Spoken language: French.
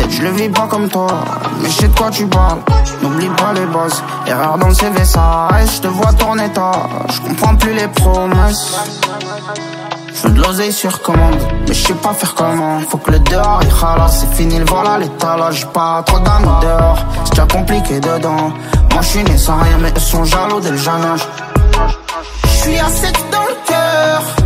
Je le vis pas comme toi, mais je sais de quoi tu parles. N'oublie pas les bases, erreur dans le CV ça reste. Je te vois tourner tard, je comprends plus les promesses. Je veux de l'oseille sur commande, mais je sais pas faire comment. Faut que le dehors il ralasse, c'est fini le voilà l'étalage. J'ai pas trop d'amis dehors, c'est déjà compliqué dedans. Moi je suis né sans rien, mais eux sont jaloux dès le jeune âge. Je suis à 7 dans le cœur,